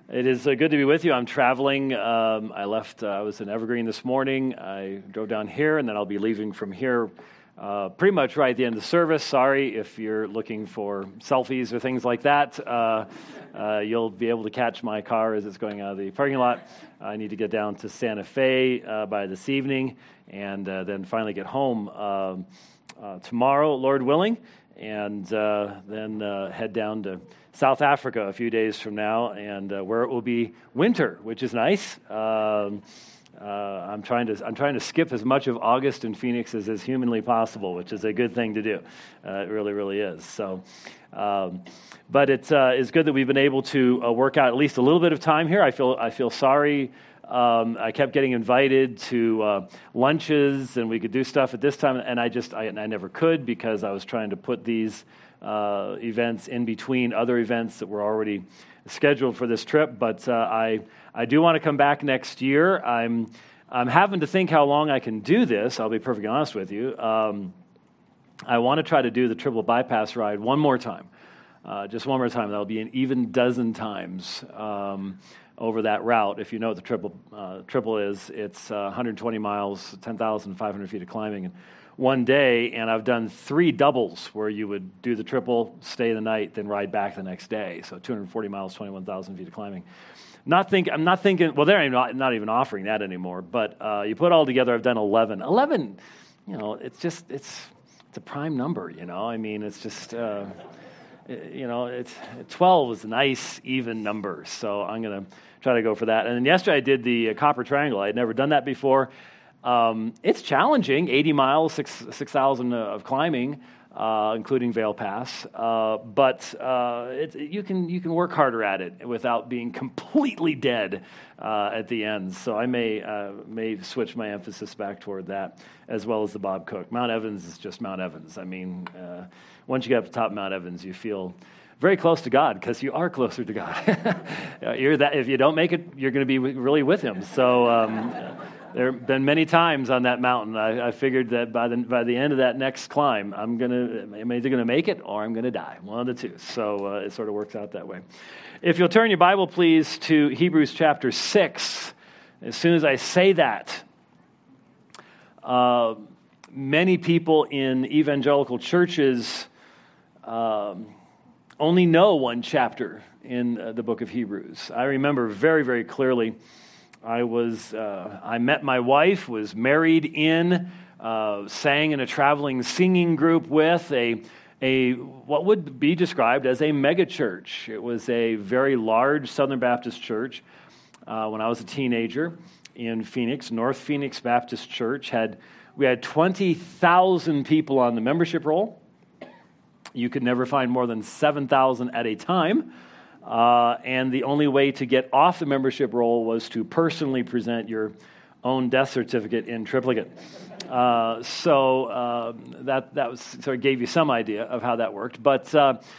It is good to be with you. I'm traveling. I was in Evergreen this morning. I drove down here, and then I'll be leaving from here pretty much right at the end of the service. Sorry if you're looking for selfies or things like that. You'll be able to catch my car as it's going out of the parking lot. I need to get down to Santa Fe by this evening, and then finally get home tomorrow, Lord willing, and then head down to South Africa a few days from now, and where it will be winter, which is nice. I'm trying to skip as much of August in Phoenix as is humanly possible, which is a good thing to do. It really, really is. So, but it's good that we've been able to work out at least a little bit of time here. I feel sorry. I kept getting invited to lunches, and we could do stuff at this time, and I never could because I was trying to put these events in between other events that were already scheduled for this trip. But I do want to come back next year. I'm having to think how long I can do this. I'll be perfectly honest with you. I want to try to do the triple bypass ride one more time, just one more time. That'll be an even dozen times over that route. If you know what the triple is, it's 120 miles, 10,500 feet of climbing in one day, and I've done 3 doubles where you would do the triple, stay the night, then ride back the next day. So 240 miles, 21,000 feet of climbing. I'm not thinking. Well, they're not even offering that anymore. But you put it all together, I've done 11. 11, it's a prime number. I mean, it's just. It's 12 is a nice, even number, so I'm going to try to go for that. And then yesterday I did the Copper Triangle. I had never done that before. It's challenging, 80 miles, 6,000 of climbing, including Vail Pass, but you can work harder at it without being completely dead at the end. So I may switch my emphasis back toward that, as well as the Bob Cook. Mount Evans is just Mount Evans. I mean, once you get up to top of Mount Evans, you feel very close to God, because you are closer to God. If you don't make it, you're going to be really with Him. So there have been many times on that mountain I figured that by the end of that next climb, I'm either going to make it or I'm going to die, one of the two. So it sort of works out that way. If you'll turn your Bible, please, to Hebrews chapter 6. As soon as I say that, many people in evangelical churches only know one chapter in the book of Hebrews. I remember very, very clearly. I met my wife, was married in, sang in a traveling singing group with a what would be described as a mega church. It was a very large Southern Baptist church. When I was a teenager in Phoenix, North Phoenix Baptist Church, we had 20,000 people on the membership roll. You could never find more than 7,000 at a time. And the only way to get off the membership roll was to personally present your own death certificate in triplicate. So that was sort of gave you some idea of how that worked. But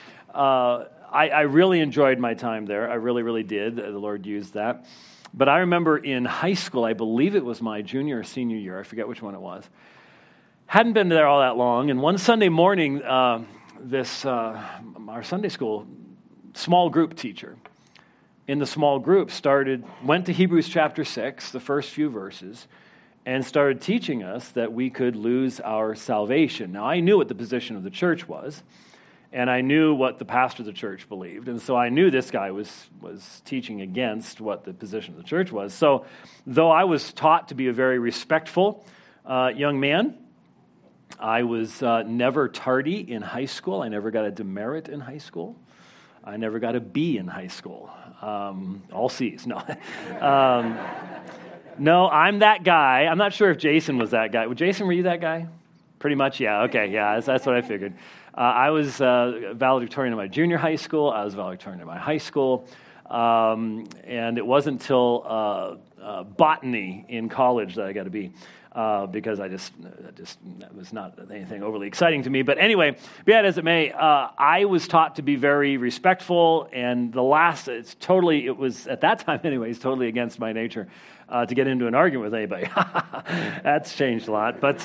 I really enjoyed my time there. I really, really did. The Lord used that. But I remember in high school, I believe it was my junior or senior year, I forget which one it was. Hadn't been there all that long. And one Sunday morning, our Sunday school small group teacher in the small group went to Hebrews chapter 6, the first few verses, and started teaching us that we could lose our salvation. Now, I knew what the position of the church was, and I knew what the pastor of the church believed, and so I knew this guy was teaching against what the position of the church was. So, though I was taught to be a very respectful young man, I was never tardy in high school. I never got a demerit in high school. I never got a B in high school. All C's. No. No, I'm that guy. I'm not sure if Jason was that guy. Jason, were you that guy? Pretty much, yeah. Okay, yeah, that's what I figured. I was valedictorian in my junior high school. I was valedictorian in my high school. And it wasn't until botany in college that I got a B. Because that was not anything overly exciting to me. But anyway, be that as it may, I was taught to be very respectful, and it was at that time anyways, totally against my nature to get into an argument with anybody. That's changed a lot. But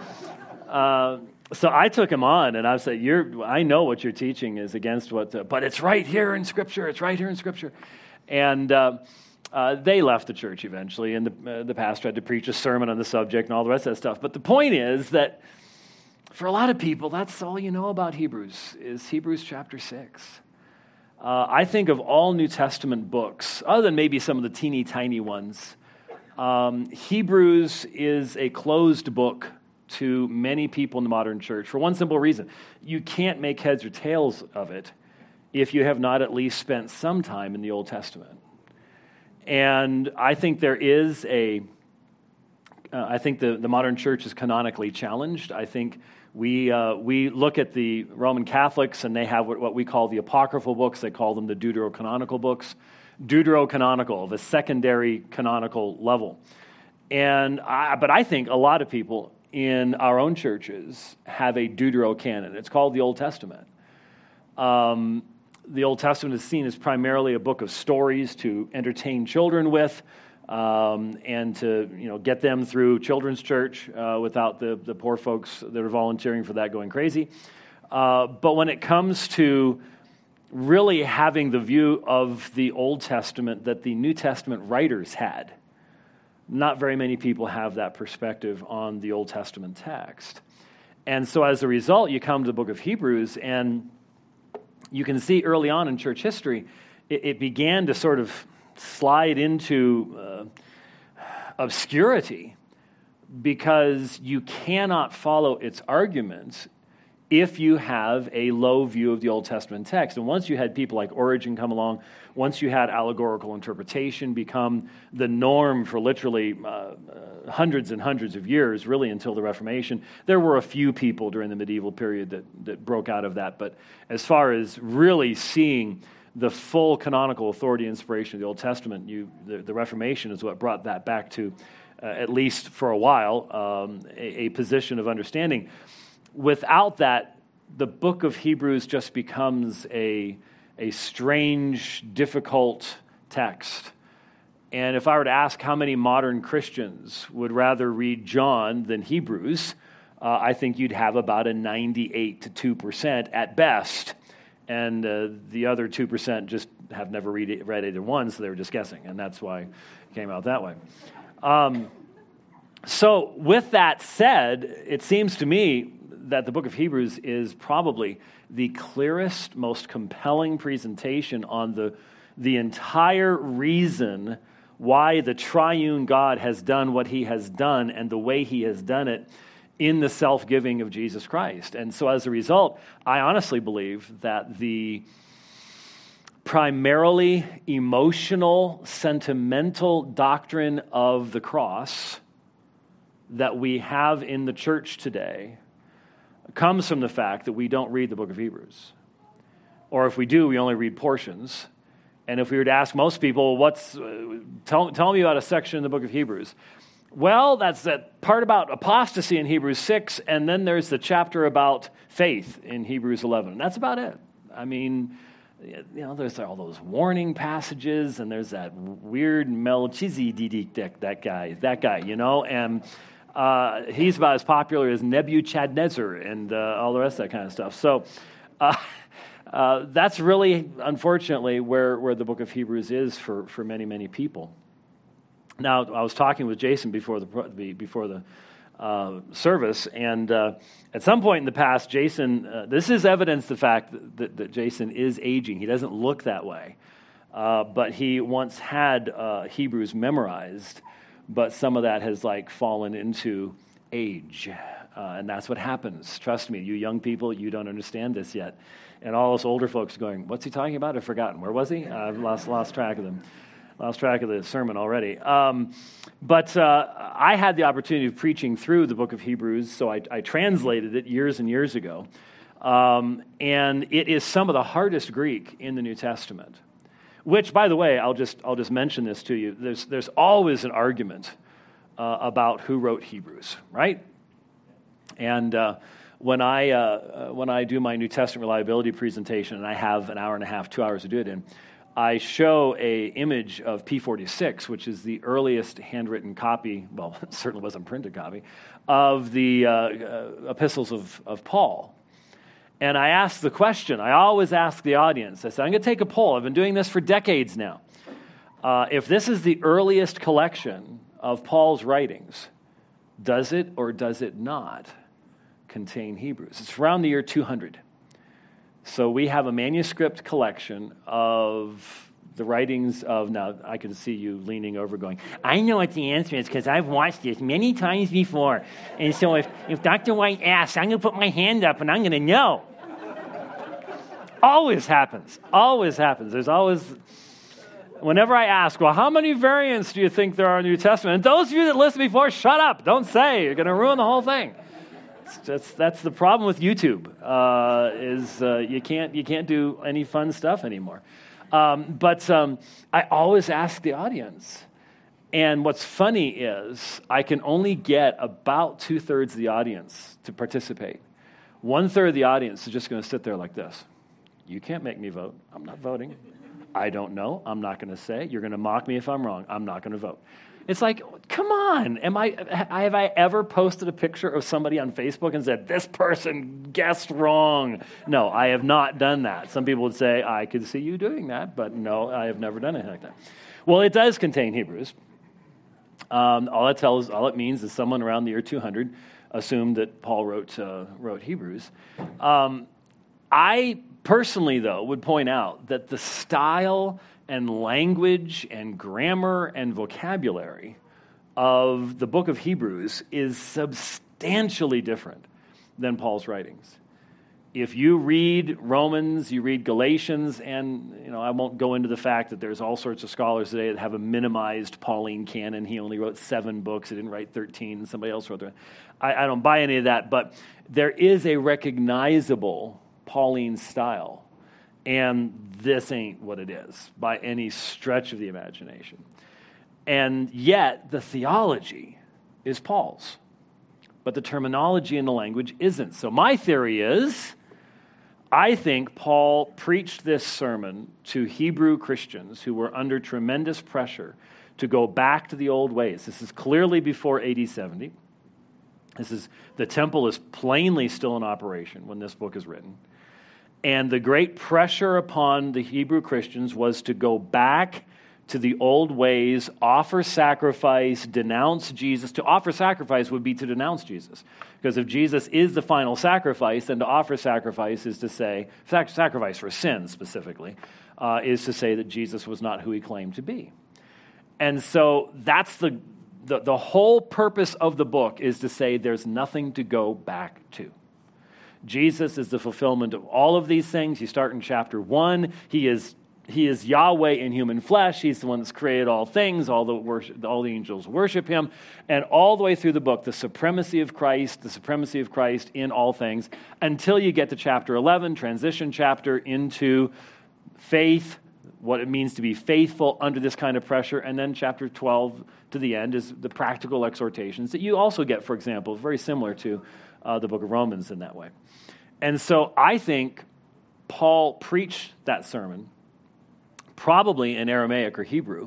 so I took him on, and I said, I know what you're teaching is against but it's right here in Scripture. It's right here in Scripture. And they left the church eventually, and the pastor had to preach a sermon on the subject and all the rest of that stuff. But the point is that for a lot of people, that's all you know about Hebrews, is Hebrews chapter 6. I think of all New Testament books, other than maybe some of the teeny tiny ones, Hebrews is a closed book to many people in the modern church for one simple reason. You can't make heads or tails of it if you have not at least spent some time in the Old Testament. And I think there is I think the modern church is canonically challenged. I think we look at the Roman Catholics, and they have what we call the apocryphal books. They call them the deuterocanonical books. Deuterocanonical, the secondary canonical level. But I think a lot of people in our own churches have a deuterocanon. It's called the Old Testament. The Old Testament is seen as primarily a book of stories to entertain children with, and to get them through children's church without the poor folks that are volunteering for that going crazy. But when it comes to really having the view of the Old Testament that the New Testament writers had, not very many people have that perspective on the Old Testament text. And so as a result, you come to the book of Hebrews, and you can see early on in church history, it began to sort of slide into obscurity because you cannot follow its arguments if you have a low view of the Old Testament text. And once you had people like Origen come along, once you had allegorical interpretation become the norm for literally hundreds and hundreds of years, really until the Reformation, there were a few people during the medieval period that broke out of that. But as far as really seeing the full canonical authority and inspiration of the Old Testament, the Reformation is what brought that back to, at least for a while, a position of understanding. Without that, the book of Hebrews just becomes a strange, difficult text. And if I were to ask how many modern Christians would rather read John than Hebrews, I think you'd have about a 98 to 2% at best. And the other 2% just have never read either one, so they were just guessing. And that's why it came out that way. So with that said, it seems to me that the book of Hebrews is probably the clearest, most compelling presentation on the entire reason why the triune God has done what he has done and the way he has done it in the self-giving of Jesus Christ. And so as a result, I honestly believe that the primarily emotional, sentimental doctrine of the cross that we have in the church today comes from the fact that we don't read the book of Hebrews. Or if we do, we only read portions. And if we were to ask most people, tell me about a section in the book of Hebrews. Well, that's that part about apostasy in Hebrews 6, and then there's the chapter about faith in Hebrews 11. And that's about it. I mean, there's all those warning passages, and there's that weird Melchizedek, that guy, and he's about as popular as Nebuchadnezzar and all the rest of that kind of stuff. So that's really, unfortunately, where the book of Hebrews is for many, many people. Now, I was talking with Jason before the service, and at some point in the past, Jason, this is evidence the fact that Jason is aging. He doesn't look that way, but he once had Hebrews memorized, but some of that has fallen into age, and that's what happens. Trust me, you young people, you don't understand this yet, and all us older folks are going, "What's he talking about? I've forgotten. Where was he? I've lost track of them." Lost track of the sermon already. But I had the opportunity of preaching through the book of Hebrews, so I translated it years and years ago. And it is some of the hardest Greek in the New Testament. Which, by the way, I'll just mention this to you. There's always an argument about who wrote Hebrews, right? And when I do my New Testament reliability presentation, and I have an hour and a half, 2 hours to do it in, I show a image of P46, which is the earliest handwritten copy, well, it certainly wasn't a printed copy, of the epistles of Paul. And I asked the question, I always ask the audience, I said, I'm going to take a poll. I've been doing this for decades now. If this is the earliest collection of Paul's writings, does it or does it not contain Hebrews? It's around the year 200. So we have a manuscript collection of the writings of, now I can see you leaning over going, I know what the answer is because I've watched this many times before. And so if Dr. White asks, I'm going to put my hand up and I'm going to know. Always happens. There's always, whenever I ask, well, how many variants do you think there are in the New Testament? And those of you that listened before, shut up. Don't say. You're going to ruin the whole thing. That's the problem with YouTube, you can't do any fun stuff anymore. But I always ask the audience. And what's funny is I can only get about 2/3 of the audience to participate. 1/3 of the audience is just going to sit there like this. You can't make me vote. I'm not voting. I don't know. I'm not going to say. You're going to mock me if I'm wrong. I'm not going to vote. It's like, come on. Have I ever posted a picture of somebody on Facebook and said, this person guessed wrong? No, I have not done that. Some people would say, I could see you doing that, but no, I have never done anything like that. Well, it does contain Hebrews. All it means is someone around the year 200 assumed that Paul wrote Hebrews. I personally, though, would point out that the style and language and grammar and vocabulary of the book of Hebrews is substantially different than Paul's writings. If you read Romans, you read Galatians, and I won't go into the fact that there's all sorts of scholars today that have a minimized Pauline canon. He only wrote 7 books. He didn't write 13. And somebody else wrote them. I don't buy any of that, but there is a recognizable Pauline style. And this ain't what it is by any stretch of the imagination. And yet, the theology is Paul's. But the terminology and the language isn't. So my theory is, I think Paul preached this sermon to Hebrew Christians who were under tremendous pressure to go back to the old ways. This is clearly before AD 70. The temple is plainly still in operation when this book is written. And the great pressure upon the Hebrew Christians was to go back to the old ways, offer sacrifice, denounce Jesus. To offer sacrifice would be to denounce Jesus. Because if Jesus is the final sacrifice, then to offer sacrifice is to say, sacrifice for sin specifically, is to say that Jesus was not who he claimed to be. And so that's the whole purpose of the book, is to say there's nothing to go back to. Jesus is the fulfillment of all of these things. You start in chapter 1. He is Yahweh in human flesh. He's the one that's created all things. All the angels worship him. And all the way through the book, the supremacy of Christ in all things, until you get to chapter 11, transition chapter into faith, what it means to be faithful under this kind of pressure. And then chapter 12 to the end is the practical exhortations that you also get, for example, very similar to the book of Romans in that way. And so I think Paul preached that sermon, probably in Aramaic or Hebrew,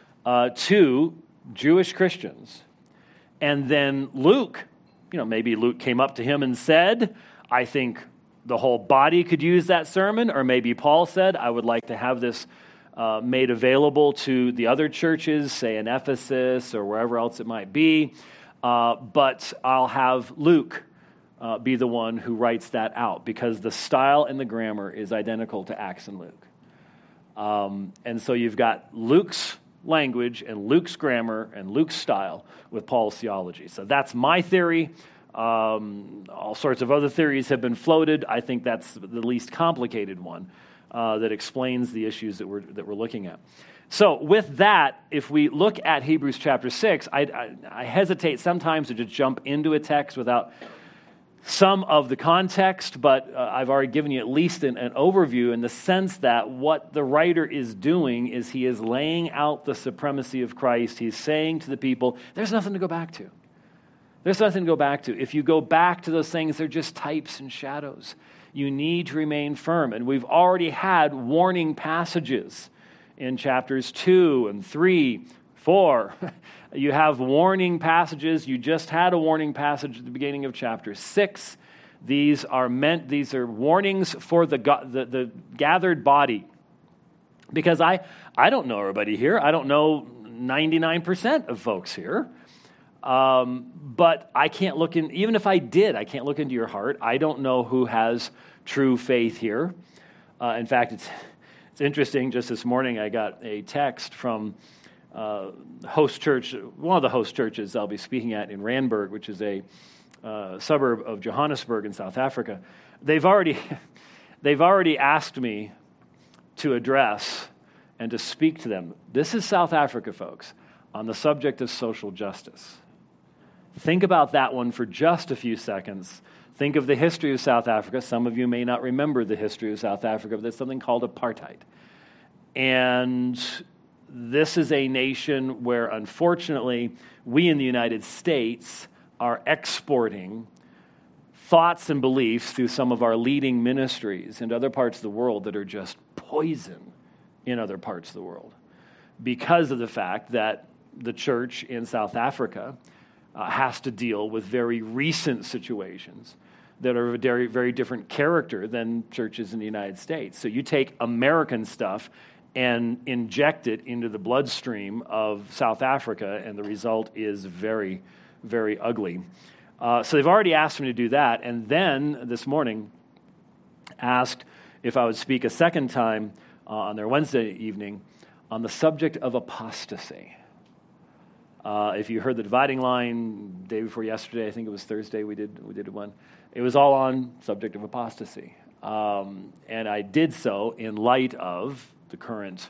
to Jewish Christians. And then Luke, maybe Luke came up to him and said, I think the whole body could use that sermon. Or maybe Paul said, I would like to have this made available to the other churches, say in Ephesus or wherever else it might be. But I'll have Luke be the one who writes that out, because the style and the grammar is identical to Acts and Luke. And so you've got Luke's language and Luke's grammar and Luke's style with Paul's theology. So that's my theory. All sorts of other theories have been floated. I think that's the least complicated one that explains the issues that we're looking at. So with that, if we look at Hebrews chapter 6, I hesitate sometimes to just jump into a text without some of the context, but I've already given you at least an overview, in the sense that what the writer is doing is he is laying out the supremacy of Christ. He's saying to the people, there's nothing to go back to. There's nothing to go back to. If you go back to those things, they're just types and shadows. You need to remain firm. And we've already had warning passages in chapters 2 and 3, 4. You have warning passages. You just had a warning passage at the beginning of chapter 6. These are warnings for the gathered body Because I don't know everybody here. I don't know 99% of folks here. But I can't look in, even if I did, I can't look into your heart. I don't know who has true faith here. In fact, it's interesting. Just this morning, I got a text from host church, one of the host churches I'll be speaking at in Randburg, which is a suburb of Johannesburg in South Africa. They've already asked me to address and to speak to them. This is South Africa, folks, on the subject of social justice. Think about that one for just a few seconds. Think of the history of South Africa. Some of you may not remember the history of South Africa, but there's something called apartheid. And this is a nation where, unfortunately, we in the United States are exporting thoughts and beliefs through some of our leading ministries into other parts of the world that are just poison in other parts of the world because of the fact that the church in South Africa has to deal with very recent situations that are of a very, very different character than churches in the United States. So you take American stuff and inject it into the bloodstream of South Africa, and the result is very, very ugly. So they've already asked me to do that, and then this morning asked if I would speak a second time on their Wednesday evening on the subject of apostasy. If you heard the Dividing Line day before yesterday, I think it was Thursday, we did one. It was all on subject of apostasy. And I did so in light of the current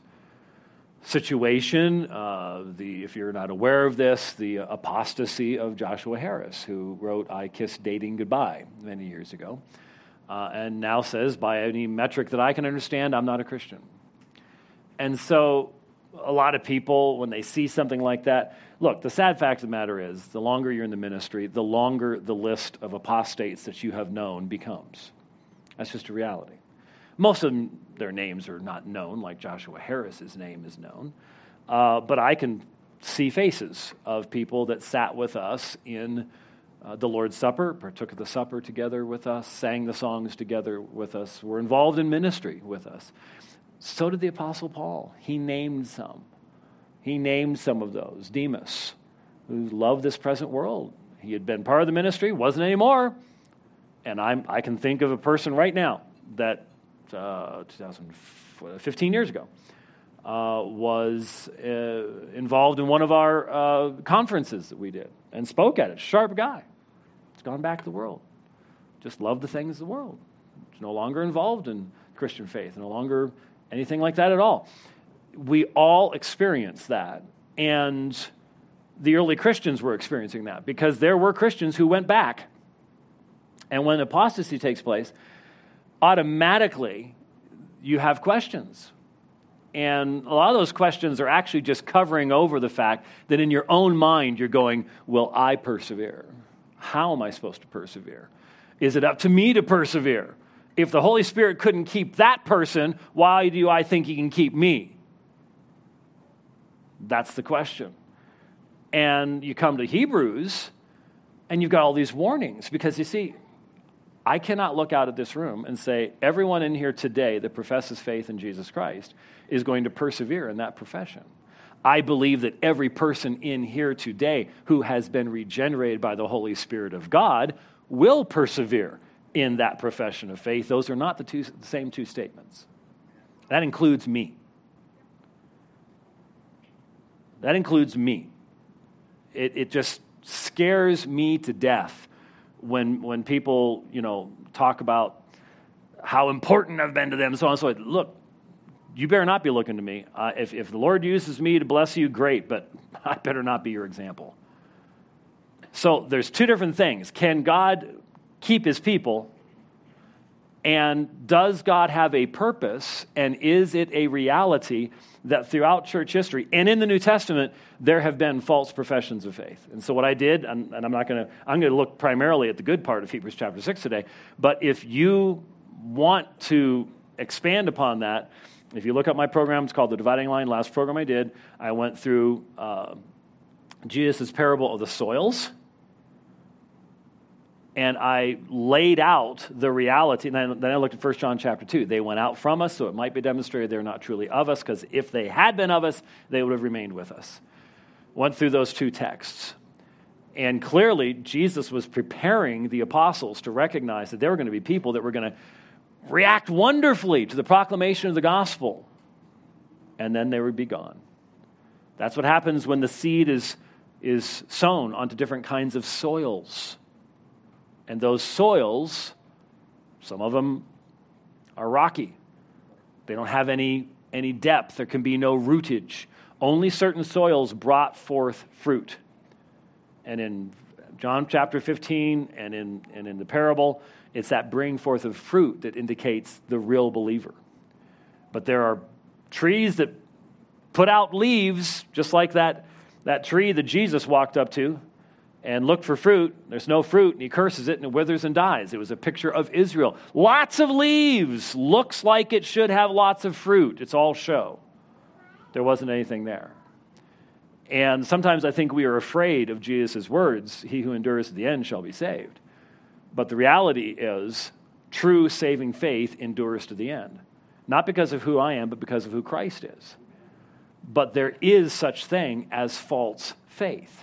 situation, if you're not aware of this, the apostasy of Joshua Harris, who wrote I Kissed Dating Goodbye many years ago, and now says, by any metric that I can understand, I'm not a Christian. And so a lot of people, when they see something like that, look, the sad fact of the matter is, the longer you're in the ministry, the longer the list of apostates that you have known becomes. That's just a reality. Most of them, their names are not known, like Joshua Harris's name is known. But I can see faces of people that sat with us in the Lord's Supper, partook of the supper together with us, sang the songs together with us, were involved in ministry with us. So did the Apostle Paul. He named some. He named some of those. Demas, who loved this present world. He had been part of the ministry, wasn't anymore. And I can think of a person right now that 15 years ago, was involved in one of our conferences that we did and spoke at it. Sharp guy. He's gone back to the world. Just loved the things of the world. He's no longer involved in Christian faith, no longer anything like that at all. We all experience that. And the early Christians were experiencing that because there were Christians who went back. And when apostasy takes place, automatically you have questions. And a lot of those questions are actually just covering over the fact that in your own mind you're going, will I persevere? How am I supposed to persevere? Is it up to me to persevere? If the Holy Spirit couldn't keep that person, why do I think he can keep me? That's the question. And you come to Hebrews and you've got all these warnings because you see, I cannot look out at this room and say, everyone in here today that professes faith in Jesus Christ is going to persevere in that profession. I believe that every person in here today who has been regenerated by the Holy Spirit of God will persevere in that profession of faith. Those are not the same two statements. That includes me. That includes me. It just scares me to death when people, talk about how important I've been to them, so on and so forth. Look, you better not be looking to me. If the Lord uses me to bless you, great, but I better not be your example. So there's two different things. Can God keep his people? And does God have a purpose? And is it a reality that throughout church history and in the New Testament, there have been false professions of faith? And so what I did, and I'm going to look primarily at the good part of Hebrews chapter 6 today, but if you want to expand upon that, if you look up my program, it's called The Dividing Line. Last program I did, I went through Jesus' parable of the soils. And I laid out the reality, and then I looked at 1 John chapter 2. They went out from us, so it might be demonstrated they're not truly of us, because if they had been of us, they would have remained with us. Went through those two texts. And clearly, Jesus was preparing the apostles to recognize that there were going to be people that were going to react wonderfully to the proclamation of the gospel, and then they would be gone. That's what happens when the seed is sown onto different kinds of soils. And those soils, some of them are rocky. They don't have any depth. There can be no rootage. Only certain soils brought forth fruit. And in John chapter 15 and in the parable, it's that bringing forth of fruit that indicates the real believer. But there are trees that put out leaves, just like that tree that Jesus walked up to and looked for fruit. There's no fruit, and he curses it, and it withers and dies. It was a picture of Israel. Lots of leaves. Looks like it should have lots of fruit. It's all show. There wasn't anything there. And sometimes I think we are afraid of Jesus' words, he who endures to the end shall be saved. But the reality is, true saving faith endures to the end. Not because of who I am, but because of who Christ is. But there is such thing as false faith.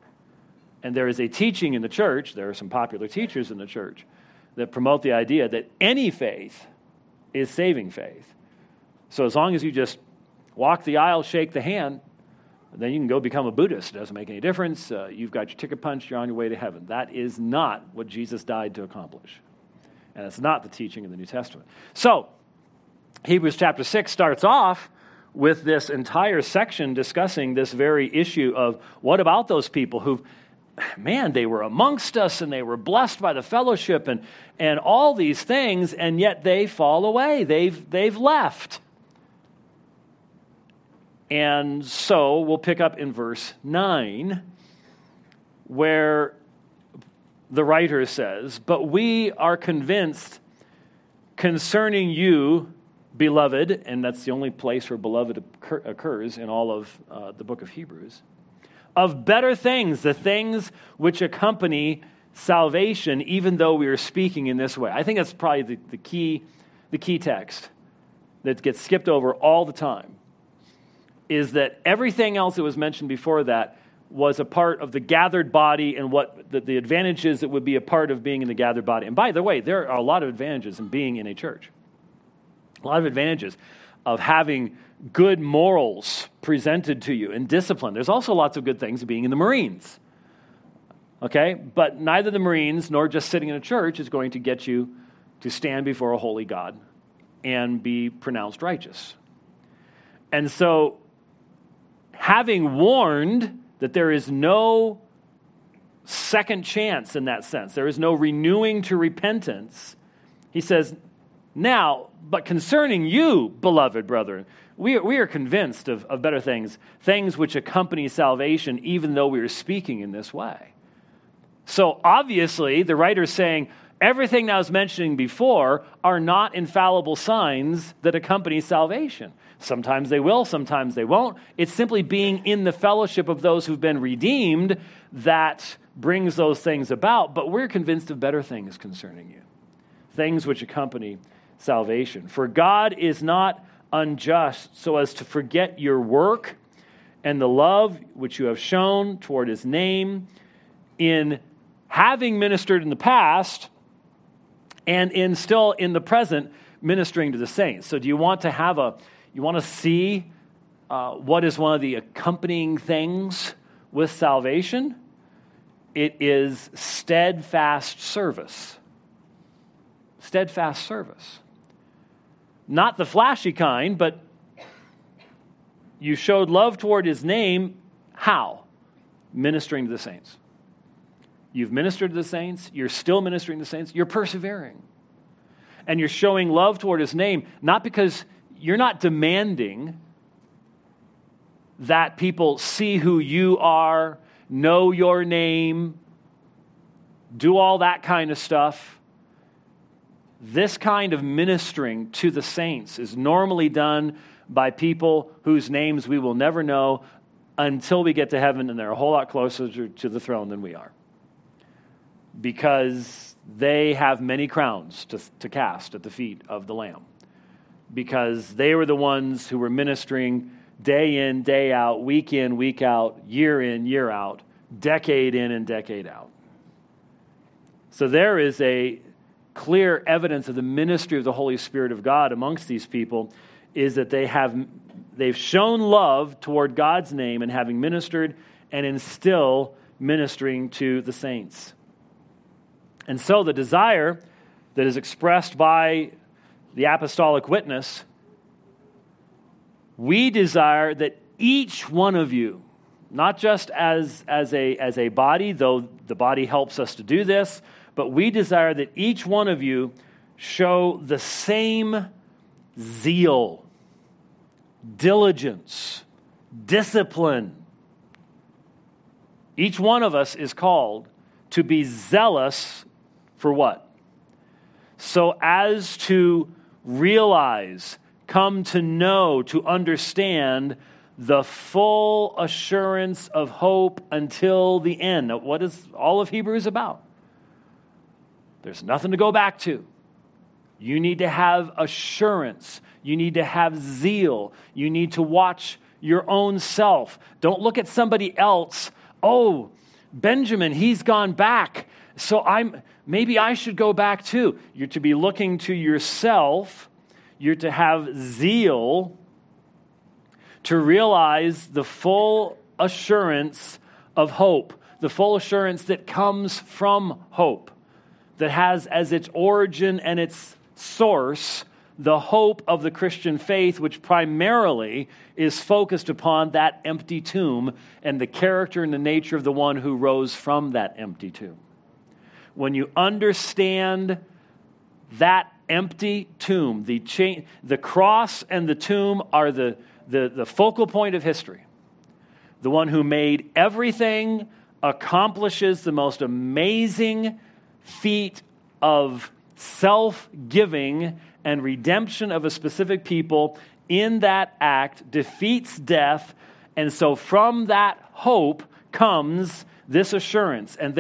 And there is a teaching in the church, there are some popular teachers in the church, that promote the idea that any faith is saving faith. So as long as you just walk the aisle, shake the hand, then you can go become a Buddhist. It doesn't make any difference. You've got your ticket punched, you're on your way to heaven. That is not what Jesus died to accomplish. And it's not the teaching of the New Testament. So, Hebrews chapter 6 starts off with this entire section discussing this very issue of what about those people who, man, they were amongst us and they were blessed by the fellowship and all these things, and yet they fall away. They've left. And so we'll pick up in verse 9 where the writer says, "But we are convinced concerning you, beloved," and that's the only place where beloved occurs in all of the book of Hebrews, "of better things, the things which accompany salvation, even though we are speaking in this way." I think that's probably the key text that gets skipped over all the time, is that everything else that was mentioned before that was a part of the gathered body and what the advantages that would be a part of being in the gathered body. And by the way, there are a lot of advantages in being in a church. A lot of advantages of having good morals presented to you and discipline. There's also lots of good things of being in the Marines. Okay? But neither the Marines nor just sitting in a church is going to get you to stand before a holy God and be pronounced righteous. And so, having warned that there is no second chance in that sense, there is no renewing to repentance, he says, "Now, but concerning you, beloved brethren, we are convinced of better things, things which accompany salvation, even though we are speaking in this way." So obviously, the writer's saying, everything that I was mentioning before are not infallible signs that accompany salvation. Sometimes they will, sometimes they won't. It's simply being in the fellowship of those who've been redeemed that brings those things about. But we're convinced of better things concerning you, things which accompany salvation. "For God is not unjust so as to forget your work and the love which you have shown toward his name in having ministered in the past and in still in the present ministering to the saints." So do you want to see what is one of the accompanying things with salvation? It is steadfast service. Steadfast service. Not the flashy kind, but you showed love toward his name. How? Ministering to the saints. You've ministered to the saints. You're still ministering to the saints. You're persevering. And you're showing love toward his name, not because you're not demanding that people see who you are, know your name, do all that kind of stuff. This kind of ministering to the saints is normally done by people whose names we will never know until we get to heaven, and they're a whole lot closer to the throne than we are. because they have many crowns to cast at the feet of the Lamb, because they were the ones who were ministering day in, day out, week in, week out, year in, year out, decade in and decade out. So there is a clear evidence of the ministry of the Holy Spirit of God amongst these people, is that they've shown love toward God's name and having ministered and in still ministering to the saints. And so the desire that is expressed by the apostolic witness, we desire that each one of you, not just as a body, though the body helps us to do this, but we desire that each one of you show the same zeal, diligence, discipline. Each one of us is called to be zealous for what? So as to realize, come to know, to understand the full assurance of hope until the end. Now, what is all of Hebrews about? There's nothing to go back to. You need to have assurance. You need to have zeal. You need to watch your own self. Don't look at somebody else. Oh, Benjamin, he's gone back, so maybe I should go back too. You're to be looking to yourself. You're to have zeal to realize the full assurance of hope, the full assurance that comes from hope, that has as its origin and its source the hope of the Christian faith, which primarily is focused upon that empty tomb and the character and the nature of the one who rose from that empty tomb. When you understand that empty tomb, the cross and the tomb are the focal point of history. The one who made everything accomplishes the most amazing feat of self-giving and redemption of a specific people in that act, defeats death, and so from that hope comes this assurance. And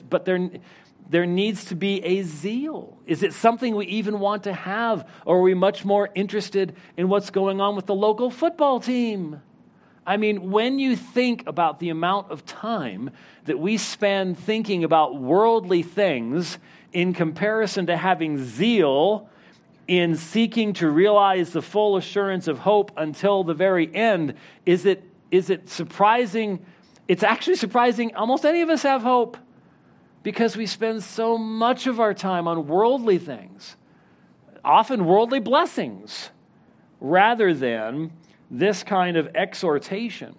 there needs to be a zeal. Is it something we even want to have, or are we much more interested in what's going on with the local football team? I mean, when you think about the amount of time that we spend thinking about worldly things in comparison to having zeal in seeking to realize the full assurance of hope until the very end, is it surprising? It's actually surprising almost any of us have hope, because we spend so much of our time on worldly things, often worldly blessings, rather than this kind of exhortation,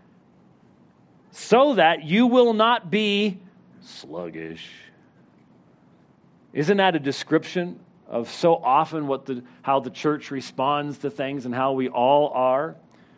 so that you will not be sluggish. Isn't that a description of so often how the church responds to things and how we all are?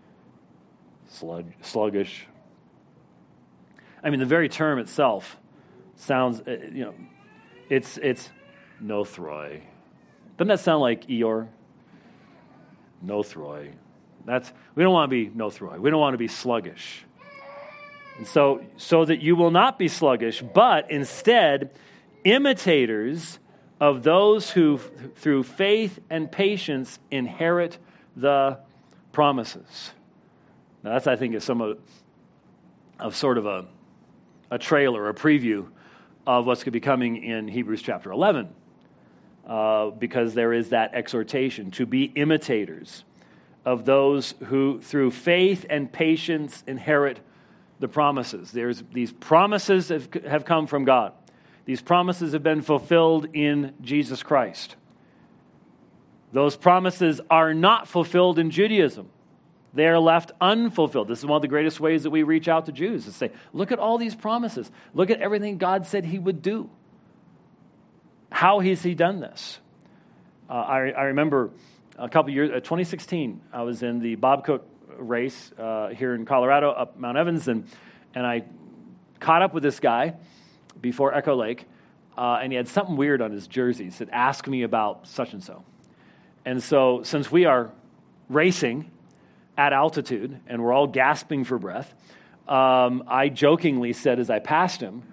Sluggish. I mean, the very term itself sounds, it's nothroi. Doesn't that sound like Eeyore? Nothroi. We don't want to be nothroi. We don't want to be sluggish. And so that you will not be sluggish, but instead imitators of those who through faith and patience inherit the promises. Now that's, I think, is some of sort of a trailer, a preview of what's going to be coming in Hebrews chapter 11, because there is that exhortation to be imitators of those who through faith and patience inherit the promises. These promises have come from God. These promises have been fulfilled in Jesus Christ. Those promises are not fulfilled in Judaism. They are left unfulfilled. This is one of the greatest ways that we reach out to Jews, to say, look at all these promises. Look at everything God said he would do. How has he done this? I remember a couple years, 2016, I was in the Bob Cook race here in Colorado, up Mount Evans, and I caught up with this guy before Echo Lake, and he had something weird on his jersey. He said, ask me about such and so. And so since we are racing at altitude and we're all gasping for breath, I jokingly said as I passed him,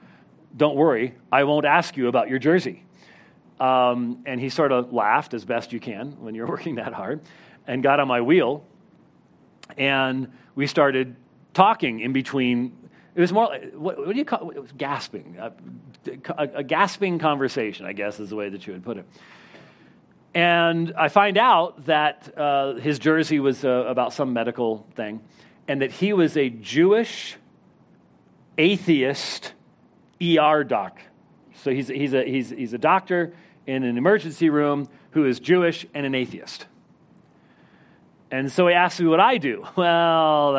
don't worry, I won't ask you about your jersey. And he sort of laughed as best you can when you're working that hard and got on my wheel. And we started talking in between. It was more like, what do you call it? It was gasping. A gasping conversation, I guess, is the way that you would put it. And I find out that his jersey was about some medical thing, and that he was a Jewish atheist ER doc. So he's a doctor in an emergency room who is Jewish and an atheist. And so he asked me what I do. Well,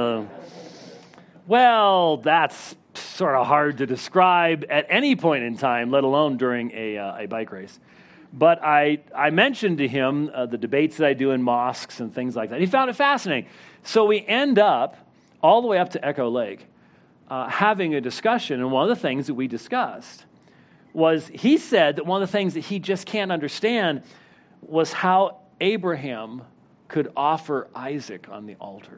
that's sort of hard to describe at any point in time, let alone during a bike race. But I mentioned to him the debates that I do in mosques and things like that. He found it fascinating. So we end up all the way up to Echo Lake having a discussion. And one of the things that we discussed was he said that one of the things that he just can't understand was how Abraham could offer Isaac on the altar.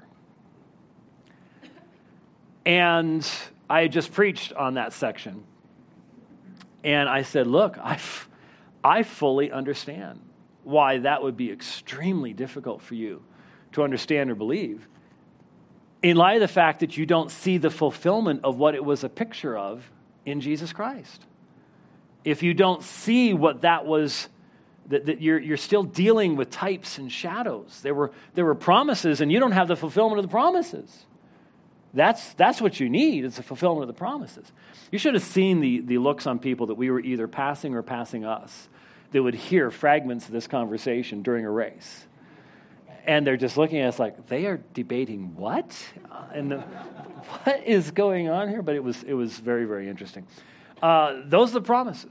And I had just preached on that section. And I said, look, I fully understand why that would be extremely difficult for you to understand or believe, in light of the fact that you don't see the fulfillment of what it was a picture of in Jesus Christ. If you don't see what that was, that you're still dealing with types and shadows. There were promises, and you don't have the fulfillment of the promises. That's what you need, is the fulfillment of the promises. You should have seen the looks on people that we were either passing or passing us that would hear fragments of this conversation during a race. And they're just looking at us like, they are debating what? What is going on here? But it was very, very interesting. Those are the promises.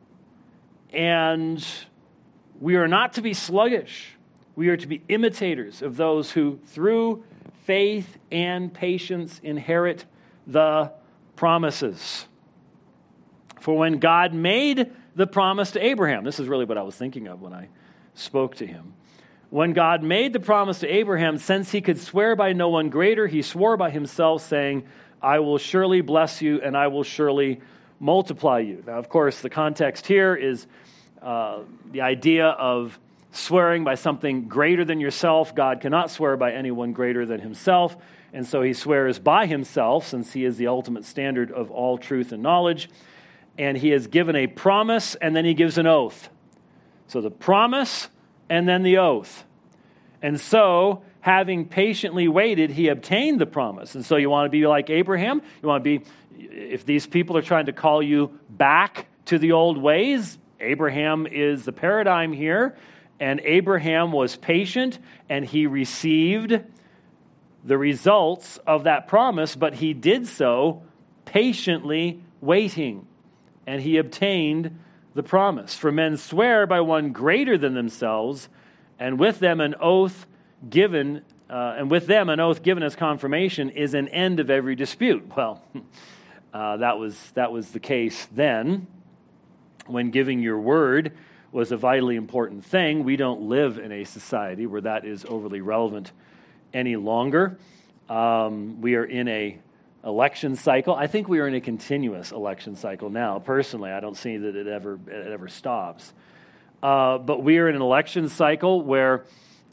And we are not to be sluggish. We are to be imitators of those who, through faith and patience, inherit the promises. For when God made the promise to Abraham, this is really what I was thinking of when I spoke to him. When God made the promise to Abraham, since he could swear by no one greater, he swore by himself, saying, I will surely bless you and I will surely multiply you. Now, of course, the context here is the idea of swearing by something greater than yourself. God cannot swear by anyone greater than himself, and so he swears by himself, since he is the ultimate standard of all truth and knowledge. And he has given a promise, and then he gives an oath. So the promise, and then the oath. And so, having patiently waited, he obtained the promise. And so you want to be like Abraham? You want to be, if these people are trying to call you back to the old ways, Abraham is the paradigm here. And Abraham was patient, and he received the results of that promise, but he did so patiently waiting, and he obtained the promise. For men swear by one greater than themselves, and with them an oath given, as confirmation is an end of every dispute. Well, that was the case then, when giving your word was a vitally important thing. We don't live in a society where that is overly relevant any longer. We are in a election cycle. I think we are in a continuous election cycle now. Personally, I don't see that it ever stops. But we are in an election cycle where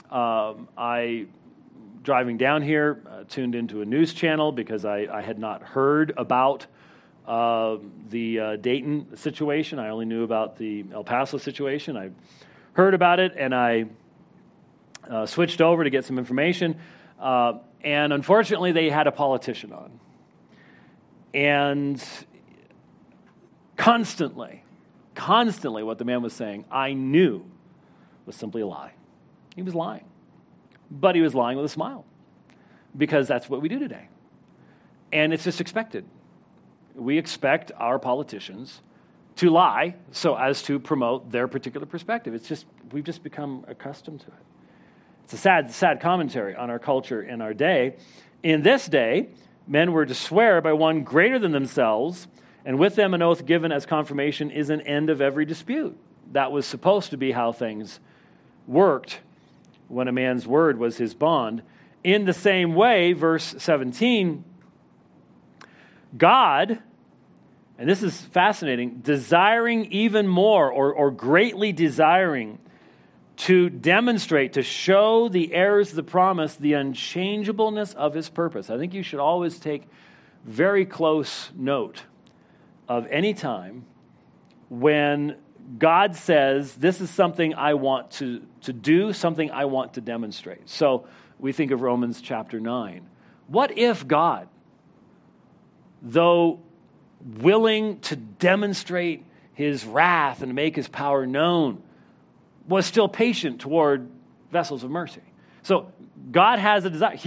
driving down here, tuned into a news channel because I had not heard about the Dayton situation. I only knew about the El Paso situation. I heard about it, and I switched over to get some information. And unfortunately, they had a politician on. And constantly, what the man was saying, I knew was simply a lie. He was lying. But he was lying with a smile, because that's what we do today. And it's just expected. We expect our politicians to lie so as to promote their particular perspective. We've just become accustomed to it. It's a sad commentary on our culture in our day. In this day, men were to swear by one greater than themselves, and with them an oath given as confirmation is an end of every dispute. That was supposed to be how things worked when a man's word was his bond. In the same way, verse 17, God, and this is fascinating, desiring even more or greatly desiring to demonstrate, to show the heirs of the promise the unchangeableness of his purpose. I think you should always take very close note of any time when God says, this is something I want to do, something I want to demonstrate. So we think of Romans chapter 9. What if God, though willing to demonstrate his wrath and make his power known, was still patient toward vessels of mercy? So God has a desire.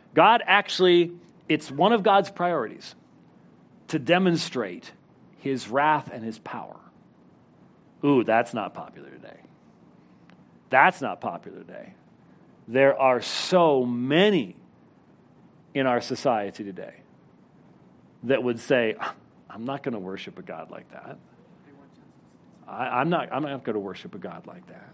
It's one of God's priorities to demonstrate his wrath and his power. Ooh, that's not popular today. That's not popular today. There are so many in our society today that would say, I'm not going to worship a God like that. I'm not going to worship a God like that.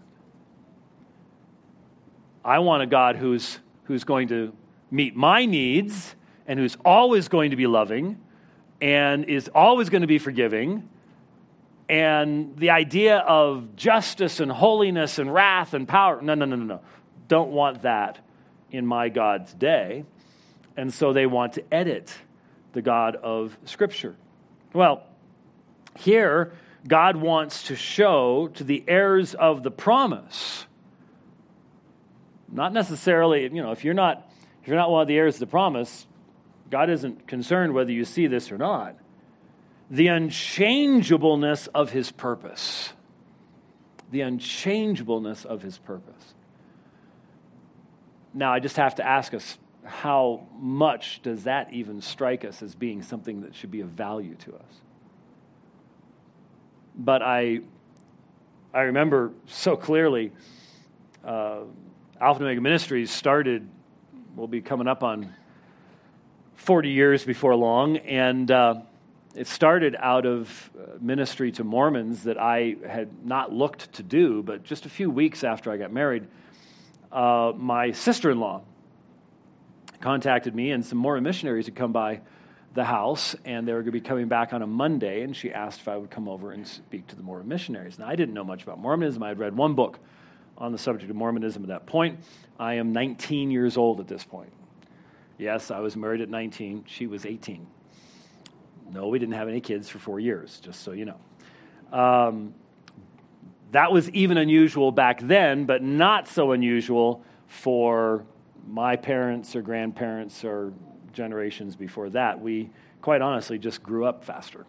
I want a God who's going to meet my needs and who's always going to be loving and is always going to be forgiving. And the idea of justice and holiness and wrath and power, no. Don't want that in my God's day. And so they want to edit the God of Scripture. Well, here, God wants to show to the heirs of the promise, not necessarily, if you're not one of the heirs of the promise, God isn't concerned whether you see this or not. The unchangeableness of his purpose. The unchangeableness of his purpose. Now, I just have to ask us, how much does that even strike us as being something that should be of value to us? But I remember so clearly, Alpha and Omega Ministries started, will be coming up on 40 years before long, and it started out of ministry to Mormons that I had not looked to do, but just a few weeks after I got married, my sister-in-law contacted me, and some Mormon missionaries had come by the house, and they were going to be coming back on a Monday, and she asked if I would come over and speak to the Mormon missionaries. Now, I didn't know much about Mormonism. I had read one book on the subject of Mormonism at that point. I am 19 years old at this point. Yes, I was married at 19. She was 18. No, we didn't have any kids for 4 years, just so you know. That was even unusual back then, but not so unusual for my parents or grandparents or generations before that. We, quite honestly, just grew up faster.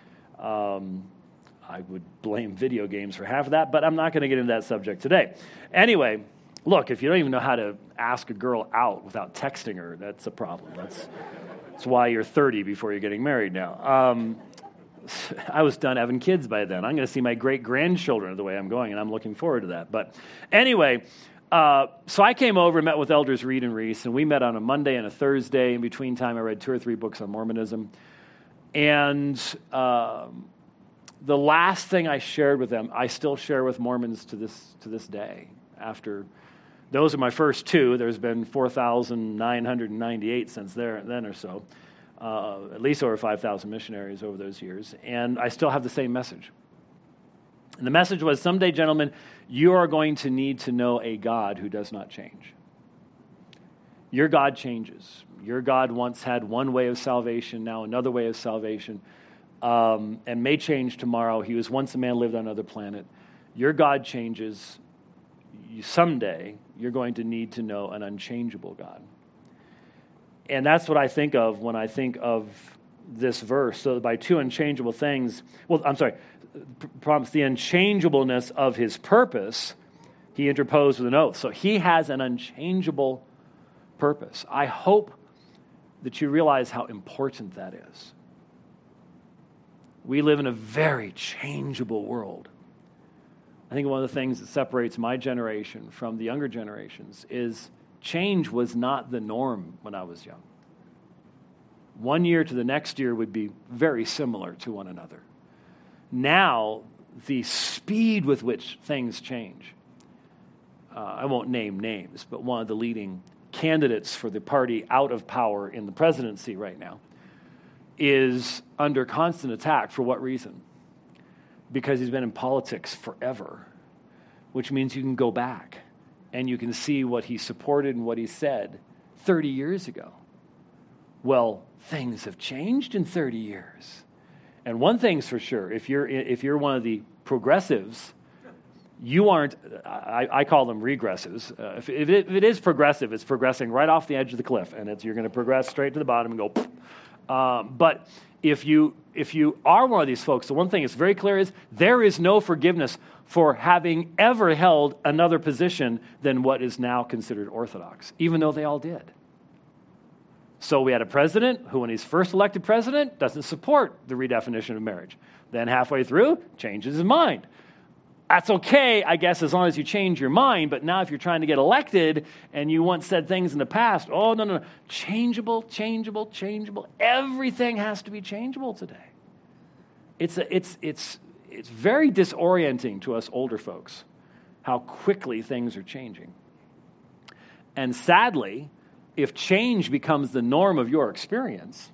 I would blame video games for half of that, but I'm not going to get into that subject today. Anyway, look, if you don't even know how to ask a girl out without texting her, that's a problem. That's why you're 30 before you're getting married now. I was done having kids by then. I'm going to see my great-grandchildren the way I'm going, and I'm looking forward to that. But anyway, so I came over and met with Elders Reed and Reese, and we met on a Monday and a Thursday. In between time, I read 2 or 3 books on Mormonism. And the last thing I shared with them, I still share with Mormons to this day. After those are my first 2. There's been 4,998 since then or so. At least over 5,000 missionaries over those years. And I still have the same message. And the message was, someday, gentlemen, you are going to need to know a God who does not change. Your God changes. Your God once had one way of salvation, now another way of salvation, and may change tomorrow. He was once a man, lived on another planet. Your God changes. Someday, you're going to need to know an unchangeable God. And that's what I think of when I think of this verse. So by 2 unchangeable things, promise the unchangeableness of his purpose, he interposed with an oath. So he has an unchangeable purpose. I hope that you realize how important that is. We live in a very changeable world. I think one of the things that separates my generation from the younger generations is change was not the norm when I was young. One year to the next year would be very similar to one another. Now, the speed with which things change, I won't name names, but one of the leading candidates for the party out of power in the presidency right now is under constant attack. For what reason? Because he's been in politics forever, which means you can go back and you can see what he supported and what he said 30 years ago. Well, things have changed in 30 years. And one thing's for sure, if you're one of the progressives, you aren't, I call them regressives. If it is progressive, it's progressing right off the edge of the cliff, and you're going to progress straight to the bottom and go, but if you are one of these folks, the one thing that's very clear is there is no forgiveness for having ever held another position than what is now considered orthodox, even though they all did. So we had a president who, when he's first elected president, doesn't support the redefinition of marriage. Then halfway through, changes his mind. That's okay, I guess, as long as you change your mind. But now if you're trying to get elected and you once said things in the past, oh, no. Changeable. Everything has to be changeable today. It's very disorienting to us older folks how quickly things are changing. And sadly, if change becomes the norm of your experience,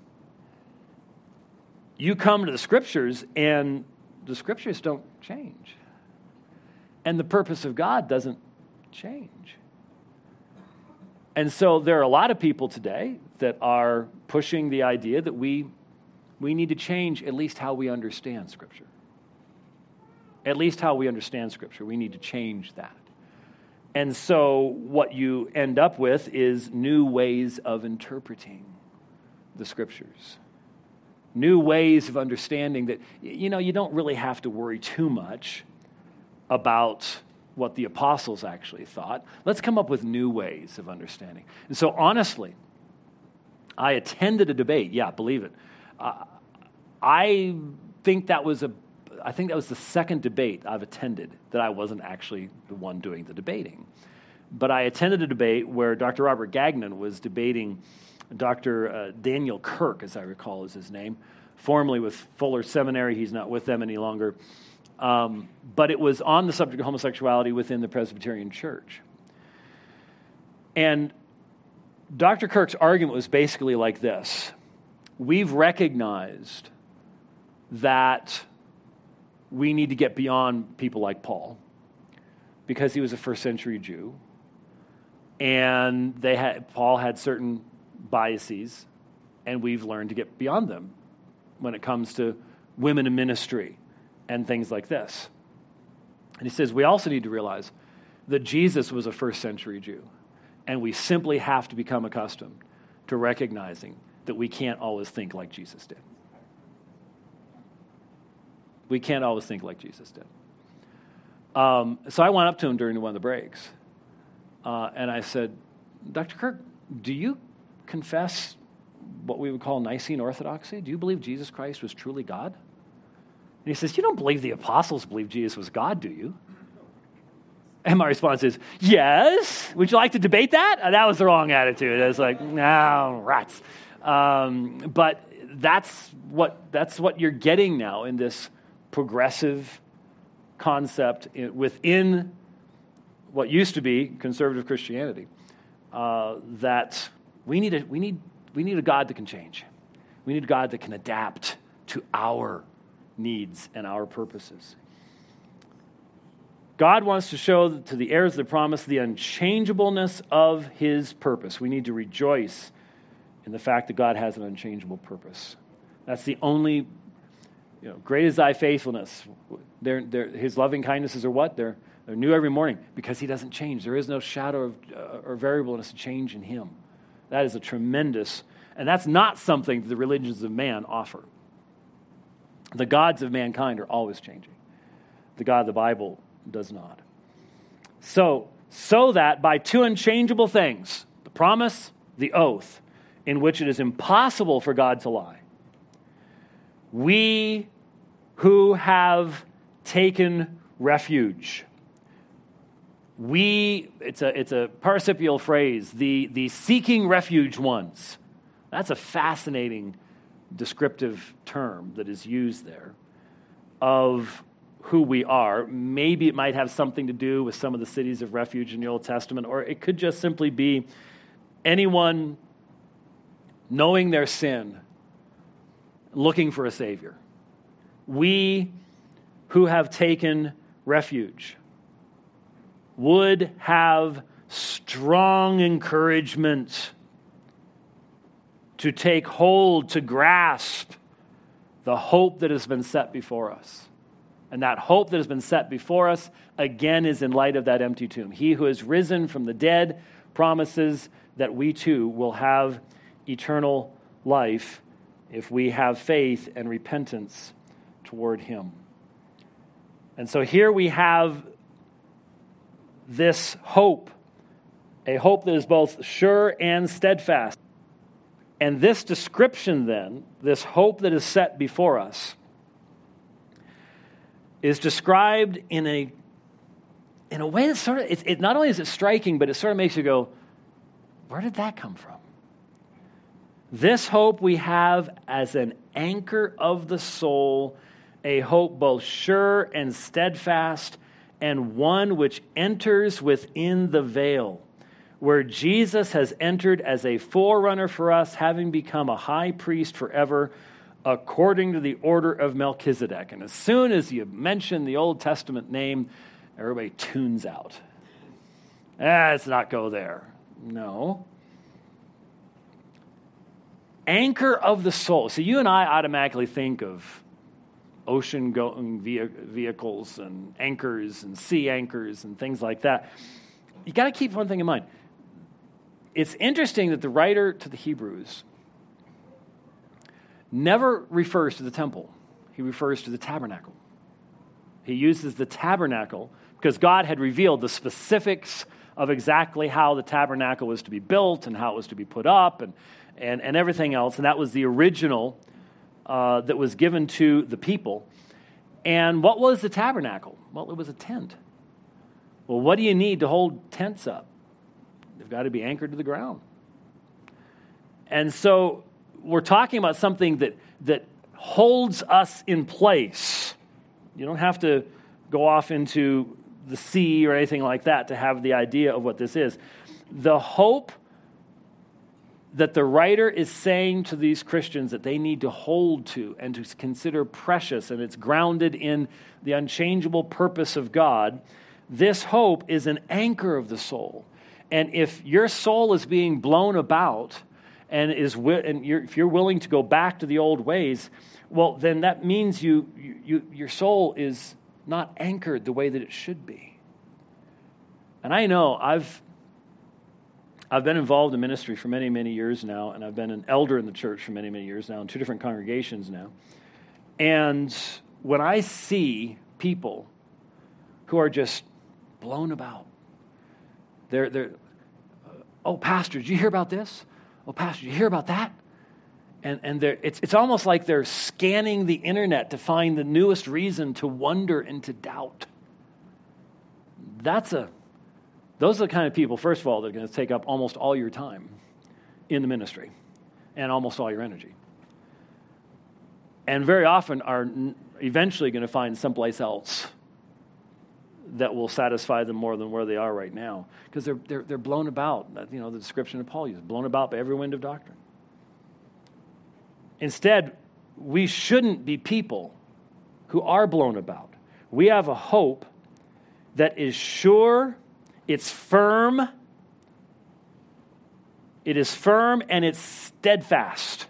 you come to the Scriptures and the Scriptures don't change. And the purpose of God doesn't change. And so there are a lot of people today that are pushing the idea that we need to change at least how we understand Scripture. At least how we understand Scripture. We need to change that. And so what you end up with is new ways of interpreting the Scriptures. New ways of understanding that, you don't really have to worry too much about what the apostles actually thought. Let's come up with new ways of understanding. And so honestly, I attended a debate. Yeah, believe it. I think that was the second debate I've attended that I wasn't actually the one doing the debating. But I attended a debate where Dr. Robert Gagnon was debating Dr. Daniel Kirk, as I recall is his name, formerly with Fuller Seminary. He's not with them any longer. But it was on the subject of homosexuality within the Presbyterian Church. And Dr. Kirk's argument was basically like this. We've recognized that we need to get beyond people like Paul because he was a first century Jew. And Paul had certain biases, and we've learned to get beyond them when it comes to women in ministry and things like this. And he says, we also need to realize that Jesus was a first century Jew, and we simply have to become accustomed to recognizing that we can't always think like Jesus did. We can't always think like Jesus did. So I went up to him during one of the breaks, and I said, Dr. Kirk, do you confess what we would call Nicene Orthodoxy? Do you believe Jesus Christ was truly God? And he says, you don't believe the apostles believed Jesus was God, do you? And my response is, yes. Would you like to debate that? That was the wrong attitude. I was like, no, rats. But that's what you're getting now in this progressive concept within what used to be conservative Christianity. That we need a God that can change. We need a God that can adapt to our needs and our purposes. God wants to show to the heirs of the promise the unchangeableness of his purpose. We need to rejoice in the fact that God has an unchangeable purpose. That's the only, great is thy faithfulness. His loving kindnesses are what? They're new every morning because he doesn't change. There is no shadow of, or variableness of change in him. That is a tremendous, and that's not something that the religions of man offer. The gods of mankind are always changing. The God of the Bible does not. So that by two unchangeable things, the promise, the oath, in which it is impossible for God to lie, we who have taken refuge, it's a participial phrase, the seeking refuge ones. That's a fascinating descriptive term that is used there of who we are. Maybe it might have something to do with some of the cities of refuge in the Old Testament, or it could just simply be anyone knowing their sin looking for a Savior. We who have taken refuge would have strong encouragement to take hold, to grasp the hope that has been set before us. And that hope that has been set before us, again, is in light of that empty tomb. He who has risen from the dead promises that we too will have eternal life if we have faith and repentance toward him. And so here we have this hope, a hope that is both sure and steadfast. And this description then, this hope that is set before us, is described in a way that sort of, it not only is it striking, but it sort of makes you go, where did that come from? This hope we have as an anchor of the soul, a hope both sure and steadfast, and one which enters within the veil, where Jesus has entered as a forerunner for us, having become a high priest forever, according to the order of Melchizedek. And as soon as you mention the Old Testament name, everybody tunes out. Let's not go there. No. Anchor of the soul. So you and I automatically think of ocean-going vehicles and anchors and sea anchors and things like that. You got to keep one thing in mind. It's interesting that the writer to the Hebrews never refers to the temple. He refers to the tabernacle. He uses the tabernacle because God had revealed the specifics of exactly how the tabernacle was to be built and how it was to be put up and everything else. And that was the original that was given to the people. And what was the tabernacle? Well, it was a tent. Well, what do you need to hold tents up? They've got to be anchored to the ground. And so we're talking about something that holds us in place. You don't have to go off into the sea or anything like that to have the idea of what this is. The hope that the writer is saying to these Christians that they need to hold to and to consider precious, and it's grounded in the unchangeable purpose of God, this hope is an anchor of the soul. And if your soul is being blown about and if you're willing to go back to the old ways, well, then that means your soul is not anchored the way that it should be. And I know I've been involved in ministry for many, many years now, and I've been an elder in the church for many, many years now, in 2 different congregations now. And when I see people who are just blown about, they're oh, Pastor, did you hear about this? Oh, Pastor, did you hear about that? And it's almost like they're scanning the internet to find the newest reason to wonder and to doubt. Those are the kind of people, first of all, that are going to take up almost all your time in the ministry and almost all your energy. And very often are eventually going to find someplace else that will satisfy them more than where they are right now, because they're blown about. You know, the description of Paul uses, blown about by every wind of doctrine. Instead, we shouldn't be people who are blown about. We have a hope that is sure, it's firm, and it's steadfast.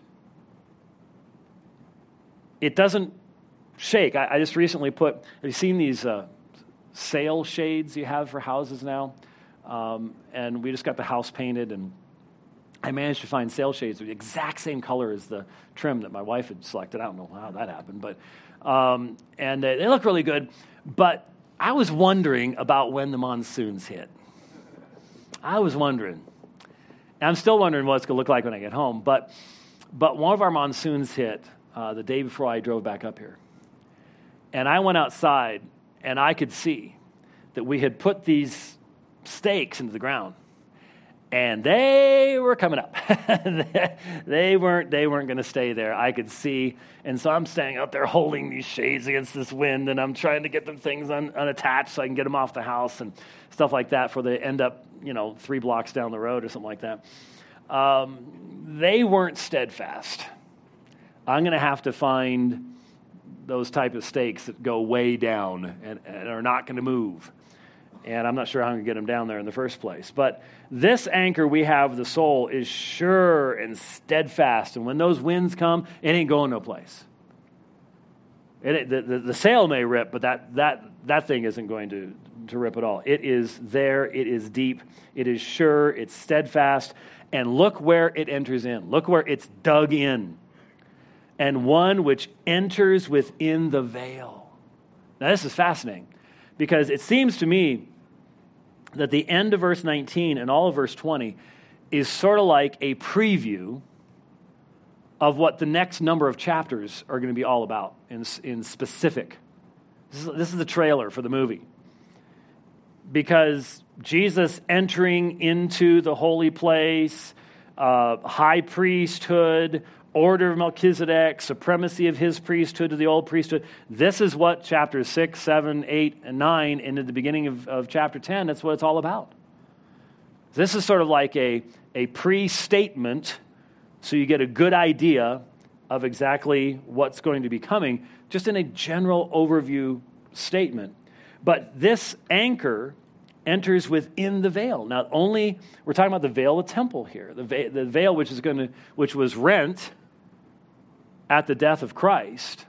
It doesn't shake. I just recently have you seen these sail shades you have for houses now? And we just got the house painted, and I managed to find sail shades with the exact same color as the trim that my wife had selected. I don't know how that happened, but and they look really good. But I was wondering about when the monsoons hit. I was wondering. And I'm still wondering what it's going to look like when I get home. But one of our monsoons hit the day before I drove back up here. And I went outside, and I could see that we had put these stakes into the ground. And they were coming up. They weren't going to stay there. I could see. And so I'm standing out there holding these shades against this wind, and I'm trying to get the things unattached so I can get them off the house and stuff like that before they end up, 3 blocks down the road or something like that. They weren't steadfast. I'm going to have to find those type of stakes that go way down and are not going to move. And I'm not sure how I'm going to get them down there in the first place. But this anchor we have, the soul, is sure and steadfast. And when those winds come, it ain't going no place. The sail may rip, but that thing isn't going to rip at all. It is there. It is deep. It is sure. It's steadfast. And look where it enters in. Look where it's dug in. And one which enters within the veil. Now, this is fascinating because it seems to me that the end of verse 19 and all of verse 20 is sort of like a preview of what the next number of chapters are going to be all about in specific. This is the trailer for the movie. Because Jesus entering into the holy place, high priesthood, order of Melchizedek, supremacy of his priesthood to the old priesthood. This is what chapters 6, 7, 8, and 9, and at the beginning of chapter 10, that's what it's all about. This is sort of like a pre-statement, so you get a good idea of exactly what's going to be coming, just in a general overview statement. But this anchor enters within the veil. Not only, we're talking about the veil of the temple here, the veil which was rent at the death of Christ.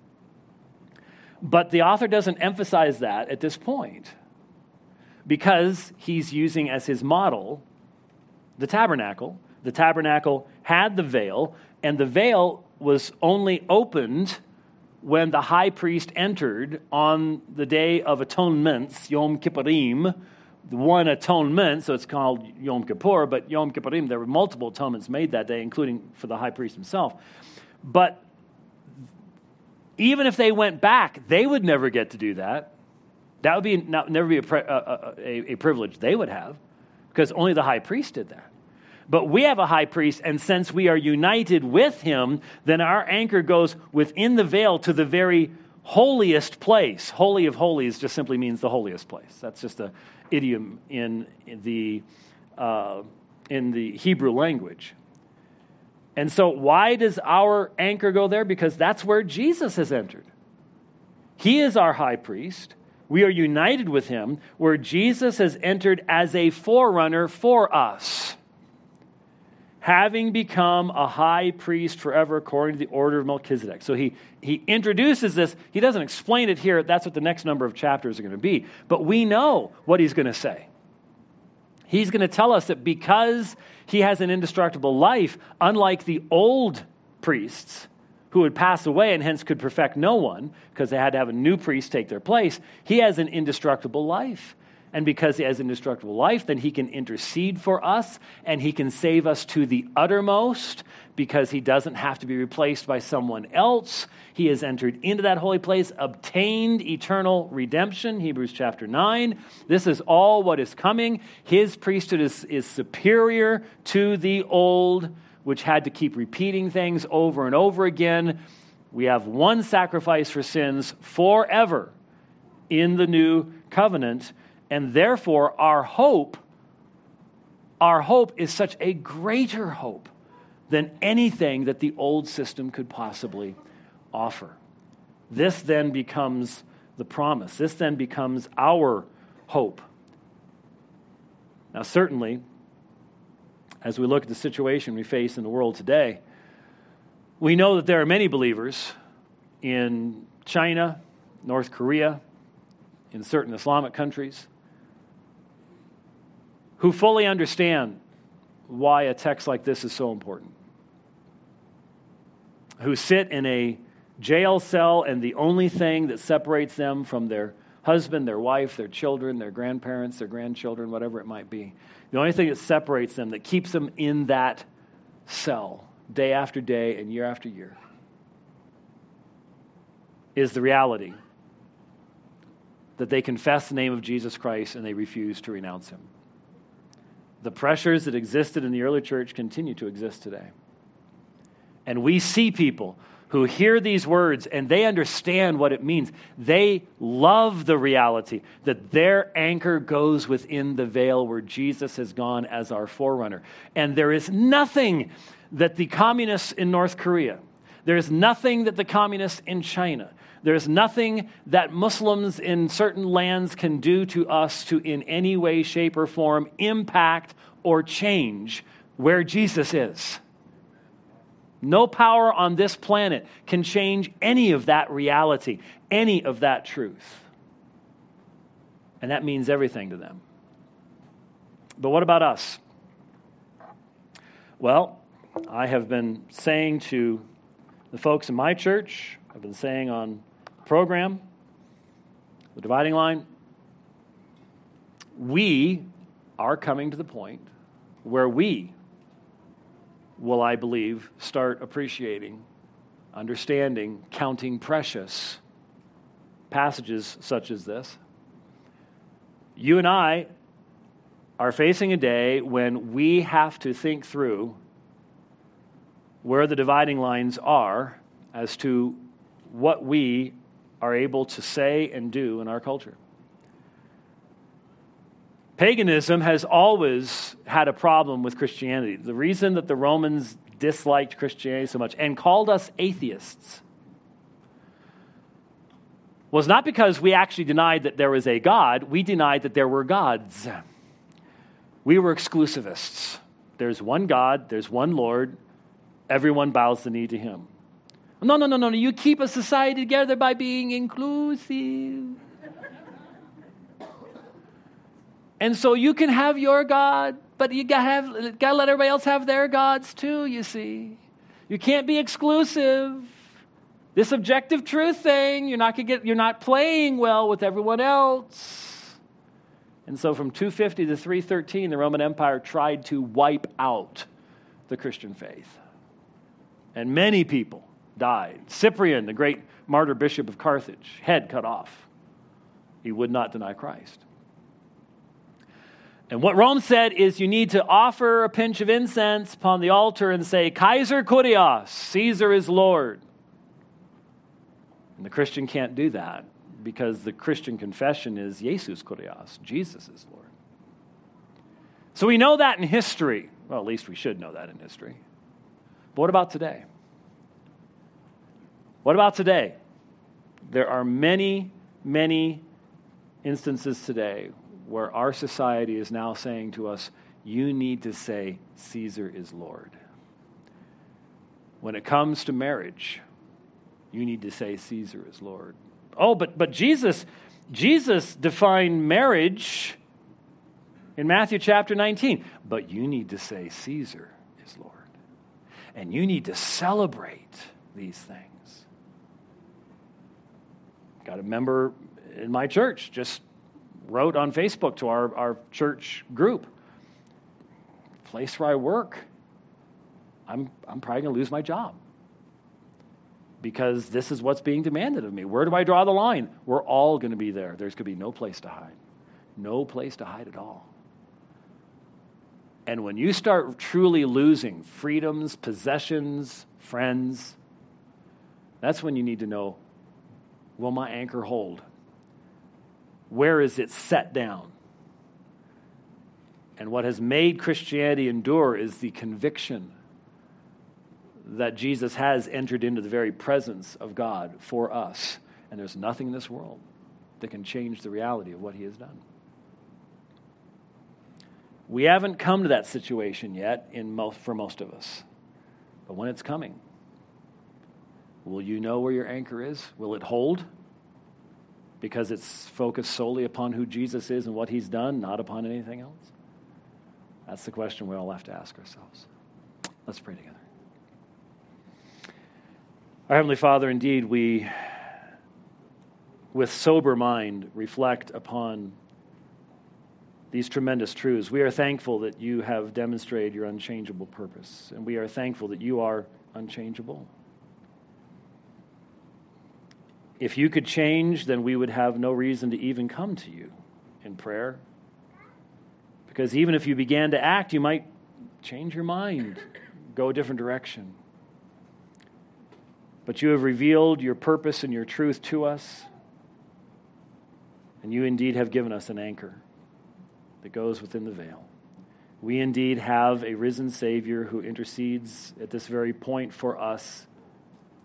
But the author doesn't emphasize that at this point because he's using as his model the tabernacle. The tabernacle had the veil, and the veil was only opened when the high priest entered on the Day of Atonements, Yom Kippurim, the one atonement, so it's called Yom Kippur, but Yom Kippurim, there were multiple atonements made that day, including for the high priest himself. But even if they went back, they would never get to do that. That would never be a privilege they would have, because only the high priest did that. But we have a high priest, and since we are united with him, then our anchor goes within the veil to the very holiest place. Holy of holies just simply means the holiest place. That's just an idiom in the Hebrew language. And so why does our anchor go there? Because that's where Jesus has entered. He is our high priest. We are united with him, where Jesus has entered as a forerunner for us, having become a high priest forever according to the order of Melchizedek. So he introduces this. He doesn't explain it here. That's what the next number of chapters are going to be. But we know what he's going to say. He's going to tell us that because he has an indestructible life, unlike the old priests who would pass away and hence could perfect no one because they had to have a new priest take their place, he has an indestructible life. And because he has indestructible life, then he can intercede for us and he can save us to the uttermost because he doesn't have to be replaced by someone else. He has entered into that holy place, obtained eternal redemption, Hebrews chapter 9. This is all what is coming. His priesthood is superior to the old, which had to keep repeating things over and over again. We have one sacrifice for sins forever in the new covenant. And therefore, our hope is such a greater hope than anything that the old system could possibly offer. This then becomes the promise. This then becomes our hope. Now, certainly, as we look at the situation we face in the world today, we know that there are many believers in China, North Korea, in certain Islamic countries, who fully understand why a text like this is so important, who sit in a jail cell and the only thing that separates them from their husband, their wife, their children, their grandparents, their grandchildren, whatever it might be, the only thing that separates them, that keeps them in that cell day after day and year after year, is the reality that they confess the name of Jesus Christ and they refuse to renounce him. The pressures that existed in the early church continue to exist today. And we see people who hear these words and they understand what it means. They love the reality that their anchor goes within the veil where Jesus has gone as our forerunner. And there is nothing that the communists in North Korea, There's nothing that the communists in China, there's nothing that Muslims in certain lands can do to us to in any way, shape, or form impact or change where Jesus is. No power on this planet can change any of that reality, any of that truth. And that means everything to them. But what about us? Well, I have been saying to the folks in my church, I've been saying on the program, the dividing line, we are coming to the point where we will, I believe, start appreciating, understanding, counting precious passages such as this. You and I are facing a day when we have to think through where the dividing lines are as to what we are able to say and do in our culture. Paganism has always had a problem with Christianity. The reason that the Romans disliked Christianity so much and called us atheists was not because we actually denied that there was a God. We denied that there were gods. We were exclusivists. There's one God, there's one Lord, everyone bows the knee to him. No. You keep a society together by being inclusive. And so you can have your God, but you gotta let everybody else have their gods too, you see. You can't be exclusive. This objective truth thing, you're not playing well with everyone else. And so from 250 to 313, the Roman Empire tried to wipe out the Christian faith. And many people died. Cyprian, the great martyr bishop of Carthage, head cut off. He would not deny Christ. And what Rome said is you need to offer a pinch of incense upon the altar and say, Kaiser Kurios, Caesar is Lord. And the Christian can't do that because the Christian confession is Jesus Kurios, Jesus is Lord. So we know that in history. Well, at least we should know that in history. But what about today? What about today? There are many, many instances today where our society is now saying to us, you need to say Caesar is Lord. When it comes to marriage, you need to say Caesar is Lord. Oh, but Jesus defined marriage in Matthew chapter 19. But you need to say Caesar is Lord. And you need to celebrate these things. Got a member in my church just wrote on Facebook to our church group, place where I work, I'm probably going to lose my job because this is what's being demanded of me. Where do I draw the line? We're all going to be there. There's going to be no place to hide. No place to hide at all. And when you start truly losing freedoms, possessions, friends, that's when you need to know, will my anchor hold? Where is it set down? And what has made Christianity endure is the conviction that Jesus has entered into the very presence of God for us. And there's nothing in this world that can change the reality of what he has done. We haven't come to that situation yet for most of us. But when it's coming, will you know where your anchor is? Will it hold? Because it's focused solely upon who Jesus is and what he's done, not upon anything else? That's the question we all have to ask ourselves. Let's pray together. Our Heavenly Father, indeed, we, with sober mind, reflect upon these tremendous truths. We are thankful that you have demonstrated your unchangeable purpose, and we are thankful that you are unchangeable. If you could change, then we would have no reason to even come to you in prayer. Because even if you began to act, you might change your mind, go a different direction. But you have revealed your purpose and your truth to us, and you indeed have given us an anchor that goes within the veil. We indeed have a risen Savior who intercedes at this very point for us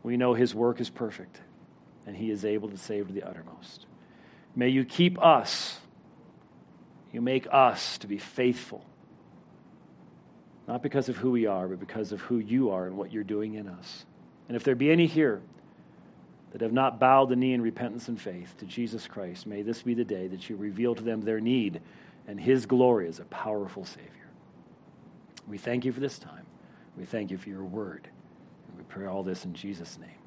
We know his work is perfect, and he is able to save to the uttermost. May you keep us. You make us to be faithful, not because of who we are, but because of who you are and what you're doing in us. And if there be any here that have not bowed the knee in repentance and faith to Jesus Christ, may this be the day that you reveal to them their need and his glory as a powerful Savior. We thank you for this time. We thank you for your word. And we pray all this in Jesus' name.